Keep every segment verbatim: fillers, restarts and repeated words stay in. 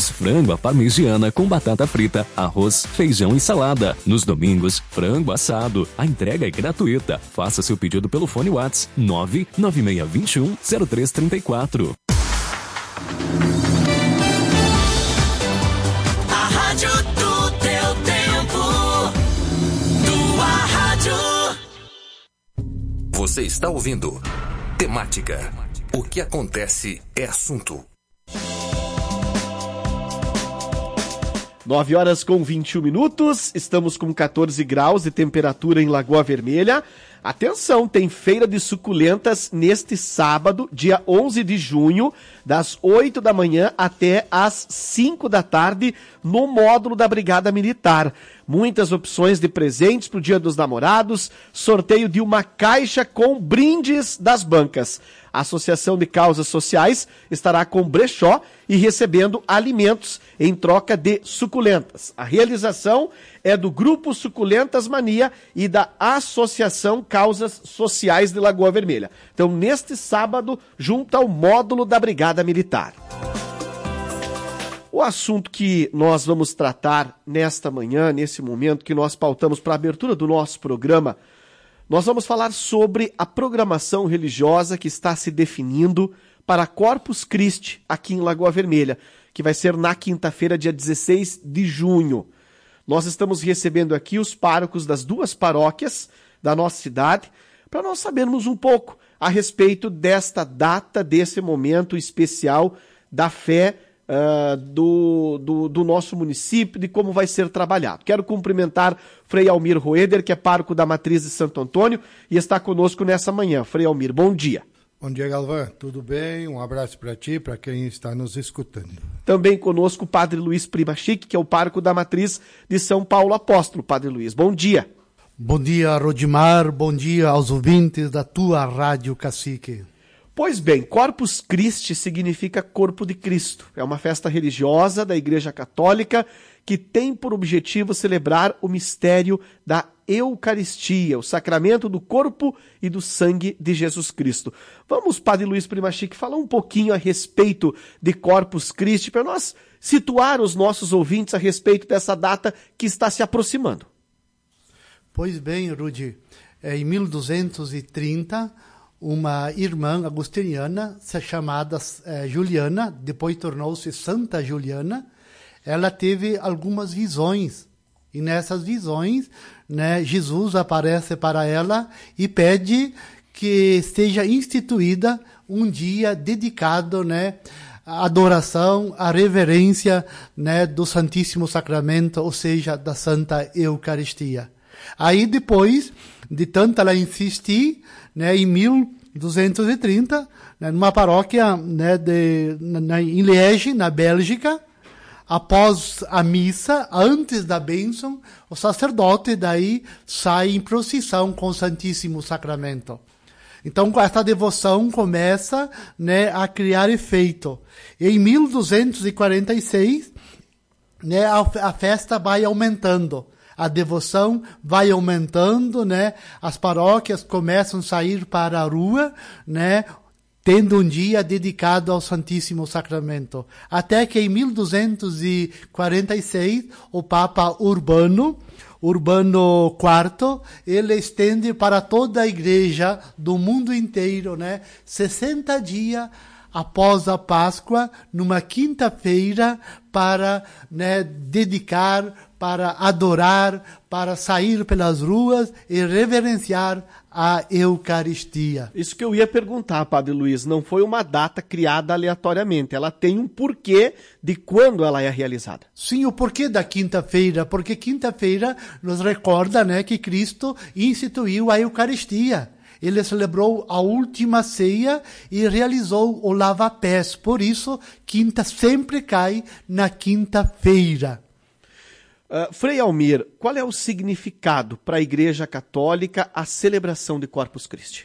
frango à parmegiana com batata frita, arroz, feijão e salada. Nos domingos, frango assado. A entrega é gratuita. Faça seu pedido pelo fone WhatsApp nove nove seis dois um zero três três quatro. A rádio do teu tempo. Tua rádio. Você está ouvindo Temática. O que acontece é assunto. nove horas com vinte e um minutos, estamos com catorze graus de temperatura em Lagoa Vermelha. Atenção, tem feira de suculentas neste sábado, dia onze de junho, das oito da manhã até às cinco da tarde, no módulo da Brigada Militar. Muitas opções de presentes para o Dia dos Namorados, sorteio de uma caixa com brindes das bancas. A Associação de Causas Sociais estará com brechó e recebendo alimentos em troca de suculentas. A realização é do Grupo Suculentas Mania e da Associação Causas Sociais de Lagoa Vermelha. Então, neste sábado, junto ao módulo da Brigada Militar. O assunto que nós vamos tratar nesta manhã, nesse momento que nós pautamos para a abertura do nosso programa, nós vamos falar sobre a programação religiosa que está se definindo para Corpus Christi, aqui em Lagoa Vermelha, que vai ser na quinta-feira, dia dezesseis de junho. Nós estamos recebendo aqui os párocos das duas paróquias da nossa cidade, para nós sabermos um pouco a respeito desta data, desse momento especial da fé uh, do, do, do nosso município, de como vai ser trabalhado. Quero cumprimentar Frei Almir Roeder, que é pároco da Matriz de Santo Antônio, e está conosco nessa manhã. Frei Almir, bom dia. Bom dia, Galvão. Tudo bem? Um abraço para ti e para quem está nos escutando. Também conosco o Padre Luiz Primachique, que é o pároco da Matriz de São Paulo Apóstolo. Padre Luiz, bom dia. Bom dia, Rodimar. Bom dia aos ouvintes da tua Rádio Cacique. Pois bem, Corpus Christi significa Corpo de Cristo. É uma festa religiosa da Igreja Católica que tem por objetivo celebrar o mistério da Eucaristia, o sacramento do corpo e do sangue de Jesus Cristo. Vamos, Padre Luiz Primachique, falar um pouquinho a respeito de Corpus Christi, para nós situar os nossos ouvintes a respeito dessa data que está se aproximando. Pois bem, Rudi, em mil duzentos e trinta, uma irmã agostiniana, chamada eh, Juliana, depois tornou-se Santa Juliana, ela teve algumas visões. E nessas visões, né, Jesus aparece para ela e pede que seja instituída um dia dedicado, né, à adoração, à reverência, né, do Santíssimo Sacramento, ou seja, da Santa Eucaristia. Aí depois de tanto ela insistir, né, em mil duzentos e trinta, né, numa paróquia, né, de, na, em Liege, na Bélgica, após a missa, antes da bênção, o sacerdote daí sai em procissão com o Santíssimo Sacramento. Então, essa devoção começa, né, a criar efeito. Em mil duzentos e quarenta e seis, né, a, a festa vai aumentando. A devoção vai aumentando, né? As paróquias começam a sair para a rua, né? Tendo um dia dedicado ao Santíssimo Sacramento. Até que em mil duzentos e quarenta e seis, o Papa Urbano, Urbano quarto, ele estende para toda a igreja do mundo inteiro, né? sessenta dias após a Páscoa, numa quinta-feira, para, né, dedicar, para adorar, para sair pelas ruas e reverenciar a Eucaristia. Isso que eu ia perguntar, Padre Luiz, não foi uma data criada aleatoriamente, ela tem um porquê de quando ela é realizada. Sim, o porquê da quinta-feira, porque quinta-feira nos recorda, né, que Cristo instituiu a Eucaristia. Ele celebrou a última ceia e realizou o lava-pés. Por isso, quinta sempre cai na quinta-feira. Uh, Frei Almir, qual é o significado para a Igreja Católica a celebração de Corpus Christi?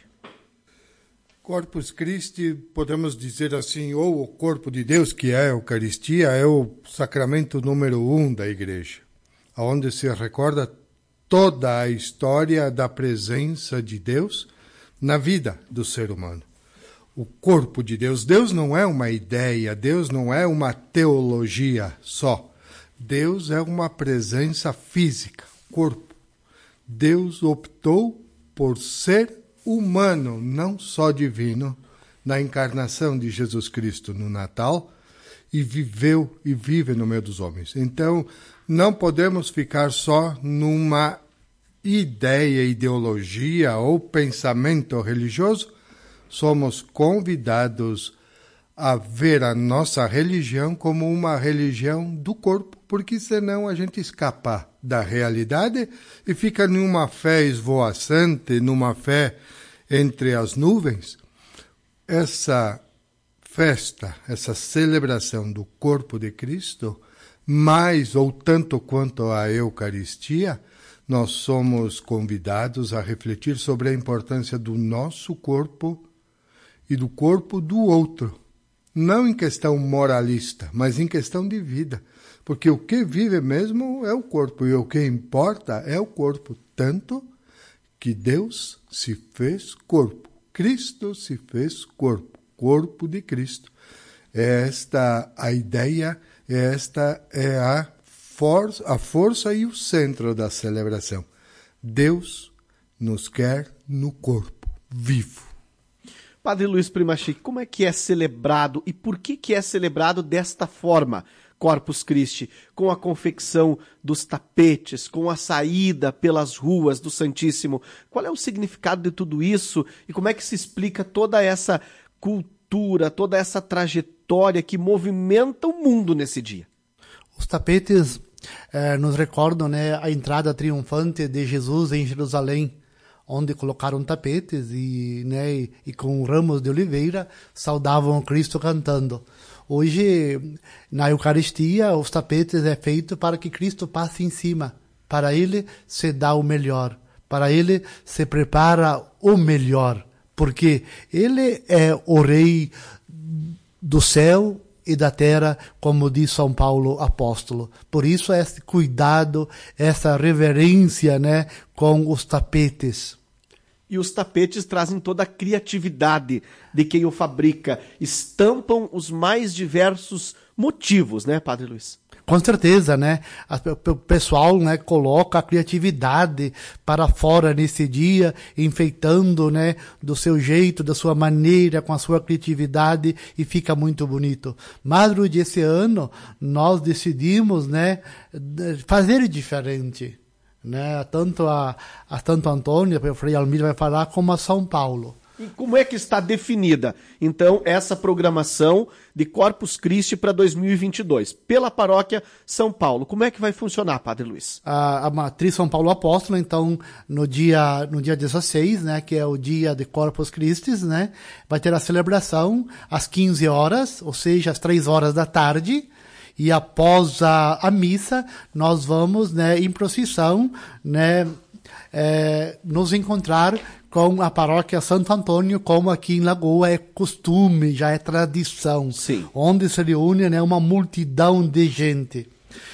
Corpus Christi, podemos dizer assim, ou o corpo de Deus, que é a Eucaristia, é o sacramento número um da Igreja, onde se recorda toda a história da presença de Deus na vida do ser humano. o corpo de Deus. Deus não é uma ideia, Deus não é uma teologia só. Deus é uma presença física, corpo. Deus optou por ser humano, não só divino, na encarnação de Jesus Cristo no Natal, e viveu e vive no meio dos homens. Então, não podemos ficar só numa ideia, ideologia ou pensamento religioso. Somos convidados a ver a nossa religião como uma religião do corpo, porque senão a gente escapa da realidade e fica numa fé esvoaçante, numa fé entre as nuvens. Essa festa, essa celebração do corpo de Cristo, mais ou tanto quanto a Eucaristia, nós somos convidados a refletir sobre a importância do nosso corpo e do corpo do outro. Não em questão moralista, mas em questão de vida. Porque o que vive mesmo é o corpo, e o que importa é o corpo. Tanto que Deus se fez corpo. Cristo se fez corpo. Corpo de Cristo. É esta a ideia, esta é a força, a força e o centro da celebração. Deus nos quer no corpo, vivo. Padre Luiz Primachique, como é que é celebrado e por que que é celebrado desta forma, Corpus Christi, com a confecção dos tapetes, com a saída pelas ruas do Santíssimo? Qual é o significado de tudo isso e como é que se explica toda essa cultura, toda essa trajetória que movimenta o mundo nesse dia? Os tapetes eh, nos recordam, né, a entrada triunfante de Jesus em Jerusalém, onde colocaram tapetes e, né, e, e com ramos de oliveira saudavam Cristo cantando. Hoje, na Eucaristia, os tapetes é feito para que Cristo passe em cima. Para Ele se dá o melhor. Para Ele se prepara o melhor. Porque Ele é o Rei do céu e da terra, como diz São Paulo apóstolo. Por isso, esse cuidado, essa reverência, né, com os tapetes. E os tapetes trazem toda a criatividade de quem o fabrica, estampam os mais diversos motivos, né, Padre Luiz? Com certeza, né? O pessoal, né, coloca a criatividade para fora nesse dia, enfeitando, né, do seu jeito, da sua maneira, com a sua criatividade, e fica muito bonito. Mas, Rudy, esse ano, nós decidimos, né, fazer diferente. Né? Tanto a, a Santo Antônio, o Frei Almir vai falar, como a São Paulo. E como é que está definida, então, essa programação de Corpus Christi para dois mil e vinte e dois, pela paróquia São Paulo? Como é que vai funcionar, Padre Luiz? A, a matriz São Paulo Apóstolo, então, no dia, no dia dezesseis, né, que é o dia de Corpus Christi, né, vai ter a celebração às quinze horas, ou seja, às três horas da tarde, e após a, a missa, nós vamos, né, em procissão, né, é, nos encontrar com a paróquia Santo Antônio, como aqui em Lagoa é costume, já é tradição. Sim. Onde se reúne, né, uma multidão de gente.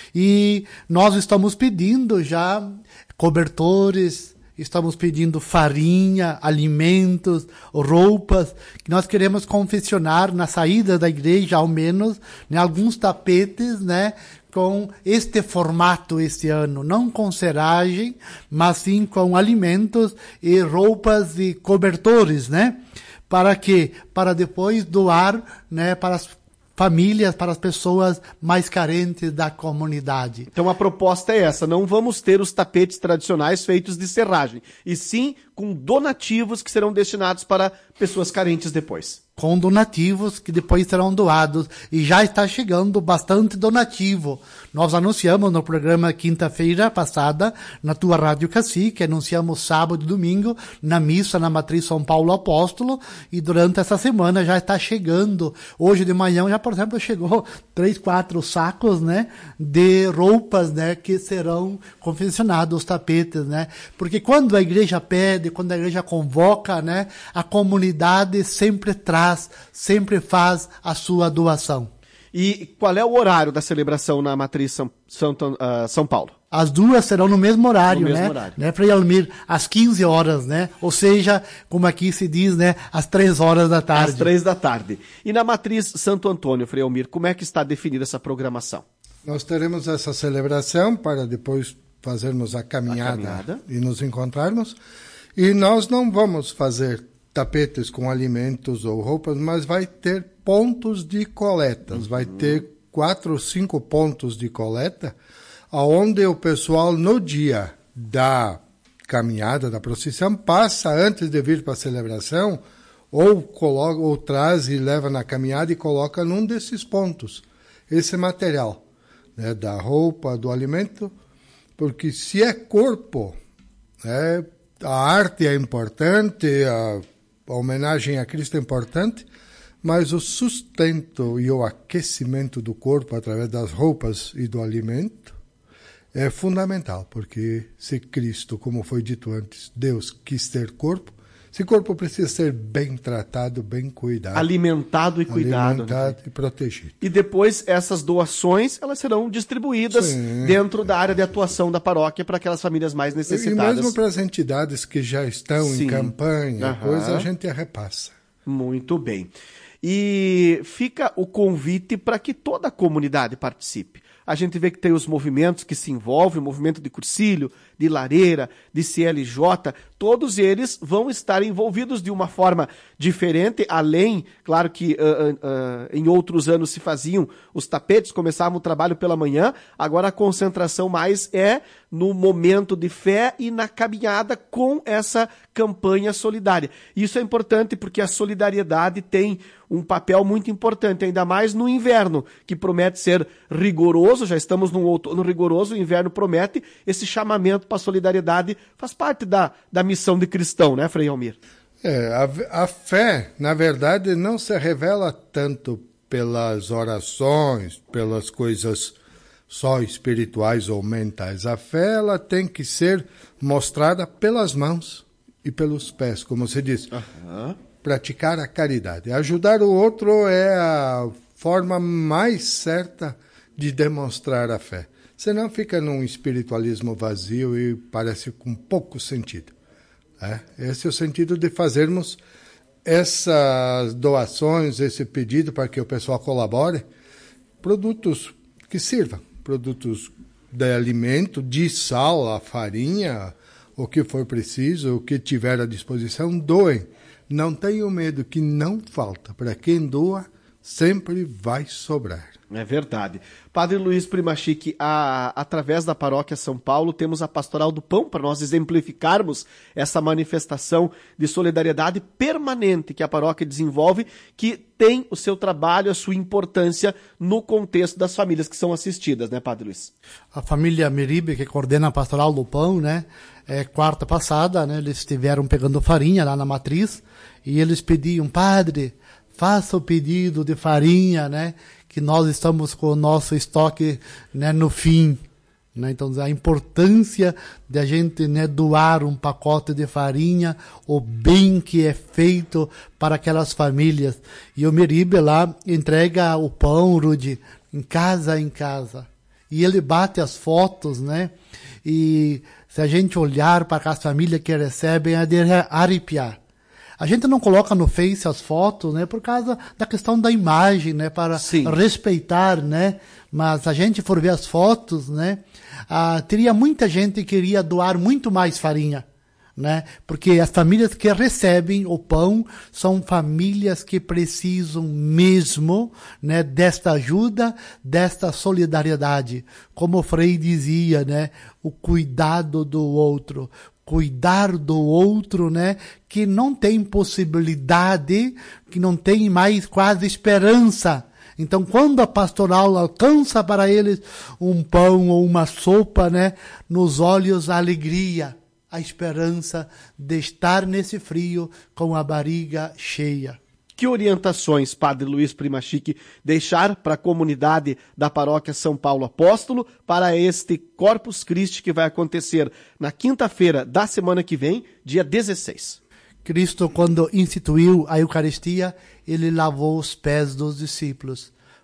E nós estamos pedindo já cobertores, estamos pedindo farinha, alimentos, roupas, que nós queremos confeccionar na saída da igreja, ao menos, né, alguns tapetes, né, com este formato este ano, não com seragem, mas sim com alimentos e roupas e cobertores, né? Para quê? Para depois doar, né, para as famílias, para as pessoas mais carentes da comunidade. Então a proposta é essa, não vamos ter os tapetes tradicionais feitos de serragem, e sim com donativos que serão destinados para pessoas carentes depois. Com donativos que depois serão doados. E já está chegando bastante donativo. Nós anunciamos no programa quinta-feira passada, na tua Rádio Cacique, anunciamos sábado e domingo, na missa na Matriz São Paulo Apóstolo, e durante essa semana já está chegando. Hoje de manhã já, por exemplo, chegou três, quatro sacos, né, de roupas, né, que serão confeccionados, os tapetes, né. Porque quando a igreja pede, quando a igreja convoca, né, a comunidade sempre traz, sempre faz a sua doação. E qual é o horário da celebração na Matriz São, São, uh, São Paulo? As duas serão no mesmo horário, no mesmo né? Horário. né? Frei Almir, às quinze horas, né? Ou seja, como aqui se diz, né? Às três horas da tarde. Às três da tarde. E na Matriz Santo Antônio, Frei Almir, como é que está definida essa programação? Nós teremos essa celebração para depois fazermos a caminhada, a caminhada e nos encontrarmos. E nós não vamos fazer tapetes com alimentos ou roupas, mas vai ter pontos de coletas. Uhum. Vai ter quatro ou cinco pontos de coleta, onde o pessoal, no dia da caminhada, da procissão, passa antes de vir para a celebração, ou, coloca, ou traz e leva na caminhada e coloca num desses pontos esse material, né, da roupa, do alimento, porque se é corpo, né, a arte é importante, a, a homenagem a Cristo é importante, mas o sustento e o aquecimento do corpo através das roupas e do alimento é fundamental, porque se Cristo, como foi dito antes, Deus quis ter corpo, esse corpo precisa ser bem tratado, bem cuidado. Alimentado e cuidado. Alimentado, né? E protegido. E depois essas doações, elas serão distribuídas Sim. dentro da área de atuação da paróquia para aquelas famílias mais necessitadas. E mesmo para as entidades que já estão Sim. em campanha, uhum. coisa, a gente repassa. Muito bem. E fica o convite para que toda a comunidade participe. A gente vê que tem os movimentos que se envolvem, o movimento de Cursilho, de Lareira, de C L J, todos eles vão estar envolvidos de uma forma diferente, além, claro que uh, uh, uh, em outros anos se faziam os tapetes, começavam o trabalho pela manhã, agora a concentração mais é no momento de fé e na caminhada com essa campanha solidária. Isso é importante porque a solidariedade tem um papel muito importante, ainda mais no inverno, que promete ser rigoroso, já estamos no outono rigoroso, o inverno promete, esse chamamento para a solidariedade faz parte da, da missão de cristão, né, Frei Almir? É, a, a fé, na verdade, não se revela tanto pelas orações, pelas coisas só espirituais ou mentais. A fé, ela tem que ser mostrada pelas mãos e pelos pés, como se diz. Uhum. Praticar a caridade. Ajudar o outro é a forma mais certa de demonstrar a fé. Senão fica num espiritualismo vazio e parece com pouco sentido. É? Esse é o sentido de fazermos essas doações, esse pedido para que o pessoal colabore, produtos que sirvam, produtos de alimento, de sal, a farinha, o que for preciso, o que tiver à disposição, doem. Não tenham medo que não falta. Para quem doa, sempre vai sobrar. É verdade. Padre Luiz Primachique, a, através da Paróquia São Paulo, temos a Pastoral do Pão para nós exemplificarmos essa manifestação de solidariedade permanente que a paróquia desenvolve, que tem o seu trabalho, a sua importância no contexto das famílias que são assistidas, né, Padre Luiz? A família Meribe, que coordena a Pastoral do Pão, né, é, quarta passada, né, eles estiveram pegando farinha lá na matriz e eles pediam, padre, faça o pedido de farinha, né, que nós estamos com o nosso estoque, né, no fim. Né? Então, a importância de a gente, né, doar um pacote de farinha, o bem que é feito para aquelas famílias. E o Meribe lá entrega o pão, Rudy, em casa em casa. E ele bate as fotos, né? E se a gente olhar para as famílias que recebem, é de arrepiar. A gente não coloca no Face as fotos, né, por causa da questão da imagem, né, para Sim. respeitar, né, mas se a gente for ver as fotos, né, ah, teria muita gente que queria doar muito mais farinha, né, porque as famílias que recebem o pão são famílias que precisam mesmo, né, desta ajuda, desta solidariedade, como o Frei dizia, né, o cuidado do outro. Cuidar do outro, né, que não tem possibilidade, que não tem mais quase esperança. Então, quando a pastoral alcança para eles um pão ou uma sopa, né, nos olhos a alegria, a esperança de estar nesse frio com a barriga cheia. Que orientações, Padre Luiz Primachique, deixar para a comunidade da Paróquia São Paulo Apóstolo para este Corpus Christi que vai acontecer na quinta-feira da semana que vem, dia dezesseis? Cristo, quando instituiu a Eucaristia, ele lavou os pés dos discípulos.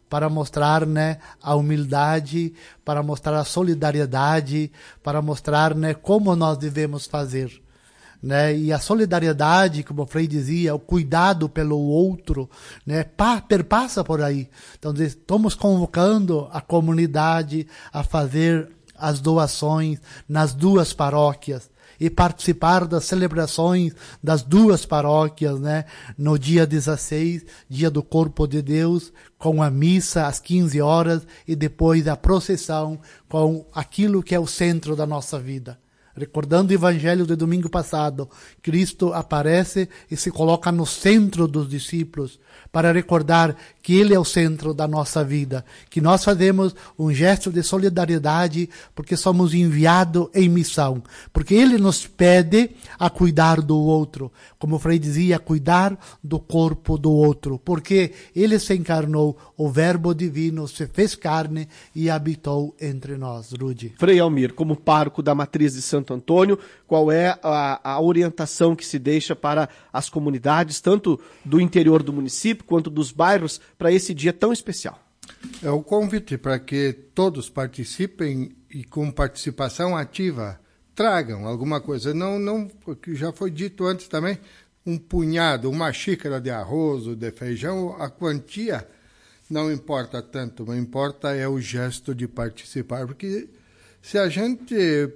para mostrar, né, a humildade, para mostrar a solidariedade, para mostrar, né, como nós devemos fazer. Né? E a solidariedade, como o Frei dizia, o cuidado pelo outro, né? Pa, perpassa por aí. Então, estamos convocando a comunidade a fazer as doações nas duas paróquias e participar das celebrações das duas paróquias, né? No dia dezesseis, dia do Corpo de Deus, com a missa às quinze horas e depois a procissão com aquilo que é o centro da nossa vida. Recordando o evangelho de domingo passado, Cristo aparece e se coloca no centro dos discípulos para recordar que Ele é o centro da nossa vida, que nós fazemos um gesto de solidariedade porque somos enviados em missão, porque Ele nos pede a cuidar do outro, como o Frei dizia, cuidar do corpo do outro, porque Ele se encarnou, o Verbo Divino se fez carne e habitou entre nós. Rudy. Frei Almir, como pároco da Matriz de Santo Antônio, qual é a, a orientação que se deixa para as comunidades, tanto do interior do município quanto dos bairros, para esse dia tão especial? É o convite para que todos participem e com participação ativa tragam alguma coisa. Não, não, já foi dito antes também, um punhado, uma xícara de arroz ou de feijão, a quantia não importa tanto, mas importa é o gesto de participar, porque se a gente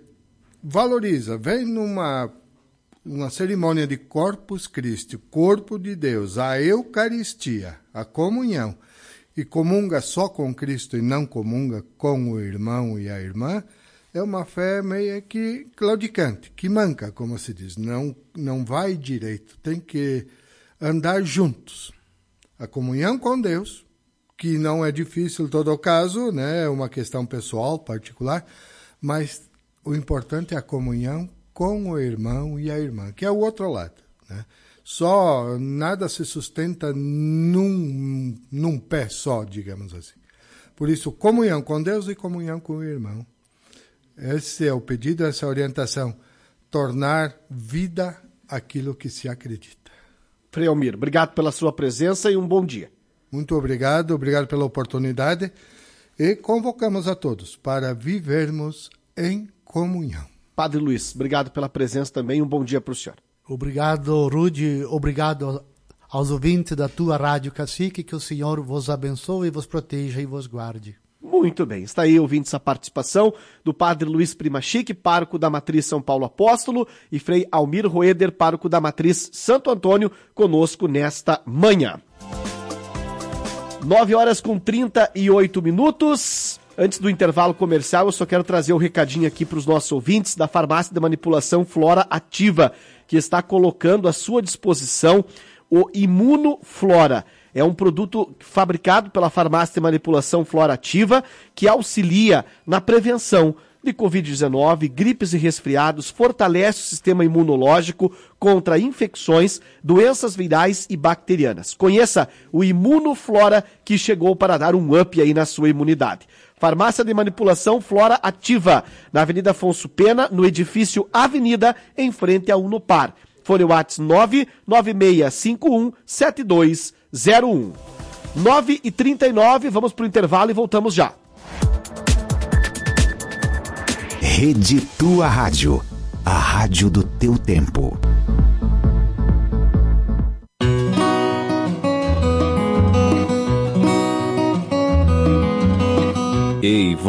valoriza, vem numa uma cerimônia de Corpus Christi, corpo de Deus, a Eucaristia, a comunhão, e comunga só com Cristo e não comunga com o irmão e a irmã, é uma fé meio que claudicante, que manca, como se diz, não, não vai direito, tem que andar juntos. A comunhão com Deus, que não é difícil em todo caso, né? É uma questão pessoal, particular, mas o importante é a comunhão com o irmão e a irmã, que é o outro lado, né? Só, nada se sustenta num, num pé só, digamos assim. Por isso, comunhão com Deus e comunhão com o irmão. Esse é o pedido, essa é a orientação. Tornar vida aquilo que se acredita. Frei Almir, obrigado pela sua presença e um bom dia. Muito obrigado, obrigado pela oportunidade. E convocamos a todos para vivermos em comunhão. Padre Luiz, obrigado pela presença também, um bom dia para o senhor. Obrigado, Rudy, obrigado aos ouvintes da tua Rádio Cacique, que o Senhor vos abençoe, vos proteja e vos guarde. Muito bem, está aí ouvindo a participação do Padre Luiz Primachique, pároco da Matriz São Paulo Apóstolo, e Frei Almir Roeder, pároco da Matriz Santo Antônio, conosco nesta manhã. nove horas com trinta e oito minutos. Antes do intervalo comercial, eu só quero trazer um recadinho aqui para os nossos ouvintes da Farmácia de Manipulação Flora Ativa, que está colocando à sua disposição o Imunoflora. É um produto fabricado pela Farmácia de Manipulação Flora Ativa, que auxilia na prevenção de covid dezenove, gripes e resfriados, fortalece o sistema imunológico contra infecções, doenças virais e bacterianas. Conheça o Imunoflora, que chegou para dar um up aí na sua imunidade. Farmácia de Manipulação Flora Ativa, na Avenida Afonso Pena, no edifício Avenida, em frente à Unopar. Fone WhatsApp nove nove seis cinco um sete dois zero um. nove e trinta e nove, vamos para o intervalo e voltamos já. Rede Tua Rádio, a rádio do teu tempo. Ei,